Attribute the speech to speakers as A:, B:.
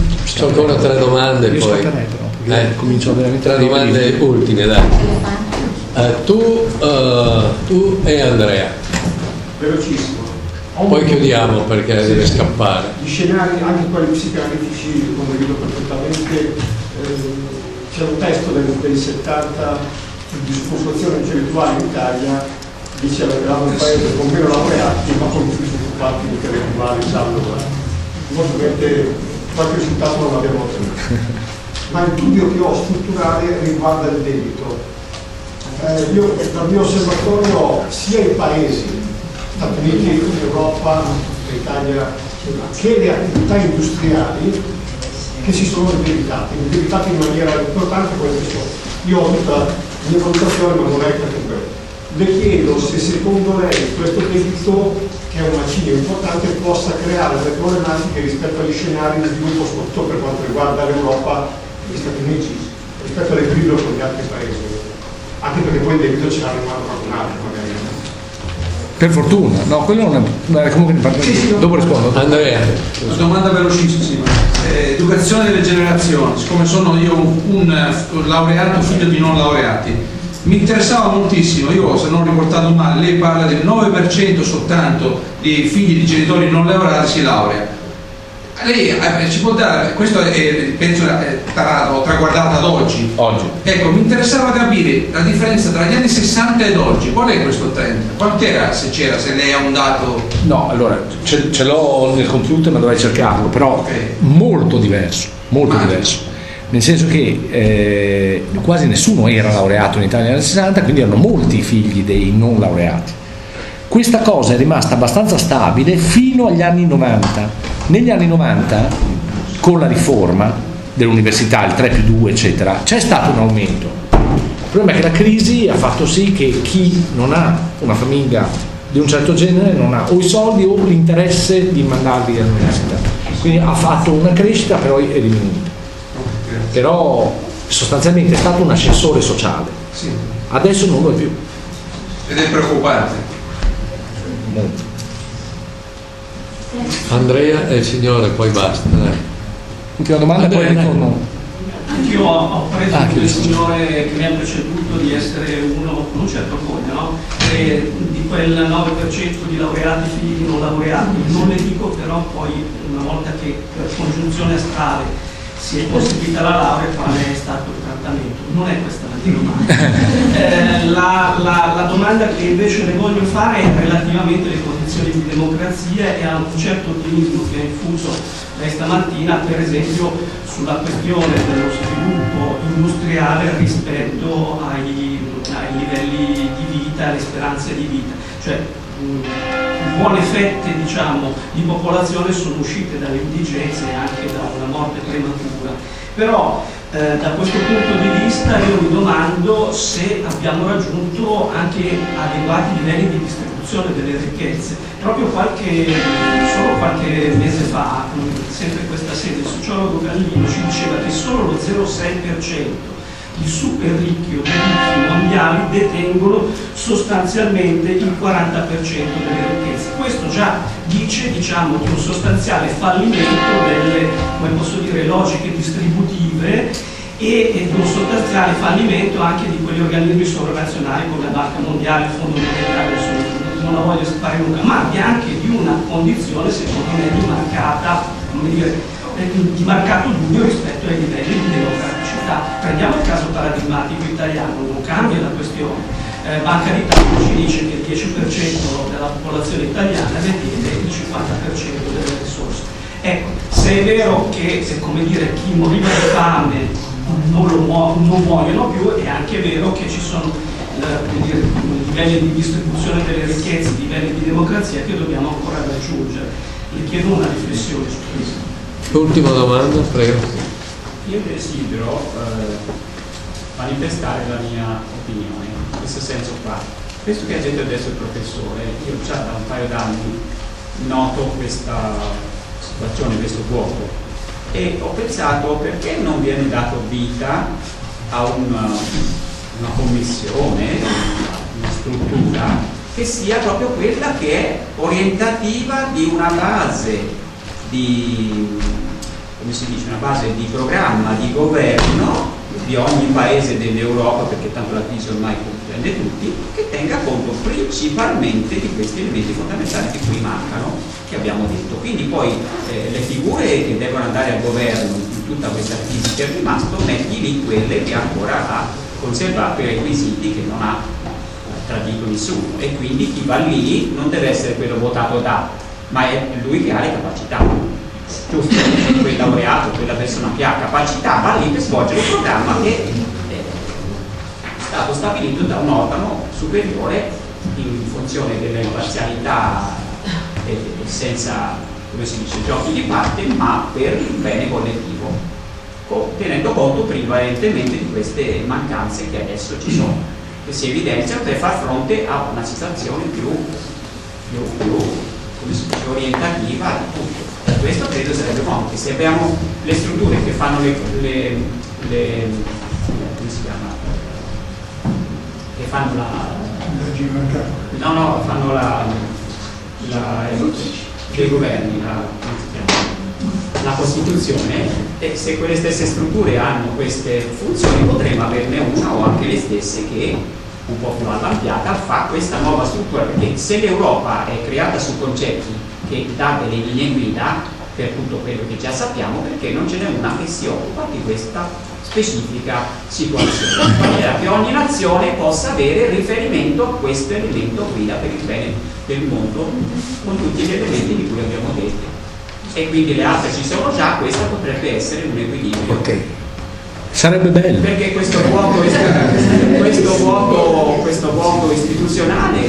A: C'ho ancora 3 domande,
B: io
A: poi
B: comincio veramente
A: 3 domande ultime, dai. Tu e Andrea.
C: Velocissimo.
A: Poi chiudiamo perché deve scappare.
C: Gli scenari, anche quelli psicanalitici, condivido perfettamente. C'è un testo dei 70 di disoccupazione intellettuale in Italia, diceva che eravamo un paese con meno laureati ma con più disoccupati intellettuali già allora. Ovviamente qualche risultato non l'abbiamo ottenuto. Ma il dubbio che ho strutturale riguarda il debito. Io dal mio osservatorio sia i paesi, Stati Uniti, Europa, Italia, che le attività industriali che si sono indebitate in maniera importante come sono. Io ho tutta la mia valutazione, ma non è per le chiedo se secondo lei questo debito, che è un macigno importante, possa creare delle problematiche rispetto agli scenari di sviluppo, soprattutto per quanto riguarda l'Europa e gli Stati Uniti, rispetto all'equilibrio con gli altri paesi. Anche perché poi il debito ce l'ha in mano qualcun altro, magari.
B: Per fortuna, no, quello non è. Comunque ne parliamo. Dopo rispondo.
A: Andrea.
D: Una domanda velocissima. Educazione delle generazioni. Siccome sono io un laureato figlio di non laureati, mi interessava moltissimo. Io, se non ho riportato male, lei parla del 9% soltanto di figli di genitori non laureati si laurea. Lei ci può dare, questo penso è traguardato ad oggi. Ecco, mi interessava capire la differenza tra gli anni 60 ed oggi. Qual è questo trend? Quant'era, se lei ha un dato?
B: No, allora ce l'ho nel computer, ma dovrei cercarlo, però molto diverso, diverso. Nel senso che quasi nessuno era laureato in Italia negli anni 60, quindi erano molti i figli dei non laureati. Questa cosa è rimasta abbastanza stabile fino agli anni 90. Negli anni 90, con la riforma dell'università, il 3+2, eccetera, c'è stato un aumento. Il problema è che la crisi ha fatto sì che chi non ha una famiglia di un certo genere non ha o i soldi o l'interesse di mandarli all'università. Quindi ha fatto una crescita, però è diminuita. Però sostanzialmente è stato un ascensore sociale. Adesso non lo è più.
D: Ed è preoccupante.
B: Molto.
A: Andrea e il signore, poi basta.
B: Ultima domanda, poi ritorno.
E: Anch'io ho preso il signore che mi ha preceduto di essere uno con un certo orgoglio, no? Di quel 9% di laureati figli di non laureati. Non le dico però poi, una volta che per congiunzione astrale si è possibilità la laurea, qual è stato il trattamento? Non è questa la domanda. La domanda che invece le voglio fare è relativamente alle condizioni di democrazia e a un certo ottimismo che ha infuso lei stamattina, per esempio sulla questione dello sviluppo industriale rispetto ai livelli di vita, alle speranze di vita. Cioè, buone fette, diciamo, di popolazione sono uscite dalle indigenze e anche da una morte prematura. Però da questo punto di vista io mi domando se abbiamo raggiunto anche adeguati livelli di distribuzione delle ricchezze. Proprio solo qualche mese fa, sempre questa sede, il sociologo Gallino ci diceva che solo lo 0,6% i super ricchi o ricchi mondiali detengono sostanzialmente il 40% delle ricchezze. Questo già dice, diciamo, di un sostanziale fallimento delle, come posso dire, logiche distributive e di un sostanziale fallimento anche di quegli organismi sovranazionali come la Banca Mondiale, il Fondo Monetario, non la voglio fare lunga, ma anche di una condizione, secondo me, di marcato dubbio rispetto ai livelli di democraticità. Prendiamo il caso paradigmatico italiano, non cambia la questione. Banca d'Italia ci dice che il 10% della popolazione italiana detiene il 50% delle risorse. Ecco, se è vero che, come dire, chi moriva di fame non muoiono più, è anche vero che ci sono livelli di distribuzione delle ricchezze, livelli di democrazia che dobbiamo ancora raggiungere. Le chiedo una riflessione su questo.
A: Ultima domanda, prego.
F: Io desidero manifestare la mia opinione in questo senso qua. Questo che ha detto adesso il professore, io già da un paio d'anni noto questa situazione, questo vuoto, e ho pensato perché non viene dato vita a una commissione, una struttura che sia proprio quella che è orientativa di una base di come si dice, una base di programma di governo di ogni paese dell'Europa, perché tanto la crisi ormai comprende tutti, che tenga conto principalmente di questi elementi fondamentali di cui mancano, che abbiamo detto. Quindi poi le figure che devono andare al governo in tutta questa crisi che è rimasto, metti lì quelle che ancora ha conservato i requisiti che non ha tradito nessuno, e quindi chi va lì non deve essere quello votato da, ma è lui che ha le capacità. Giusto, quel laureato, quella persona che ha capacità va lì per svolgere un programma che è stato stabilito da un organo superiore in funzione dell'imparzialità e senza, come si dice, giochi di parte, ma per il bene collettivo, tenendo conto prevalentemente di queste mancanze che adesso ci sono, che si evidenziano per far fronte a una situazione più come si dice, orientativa di tutto. Per questo credo sarebbe buono che se abbiamo le strutture che fanno come si chiama? Che fanno fanno dei governi, la Costituzione, e se quelle stesse strutture hanno queste funzioni potremmo averne una o anche le stesse che un po' più allargata fa questa nuova struttura, perché se l'Europa è creata su concetti che dà delle linee guida per tutto quello che già sappiamo, perché non ce n'è una che si occupa di questa specifica situazione, in maniera che ogni nazione possa avere riferimento a questo elemento guida per il bene del mondo, con tutti gli elementi di cui abbiamo detto. E quindi le altre ci sono già, questa potrebbe essere un equilibrio.
B: Ok. Sarebbe bello.
F: Perché questo vuoto istituzionale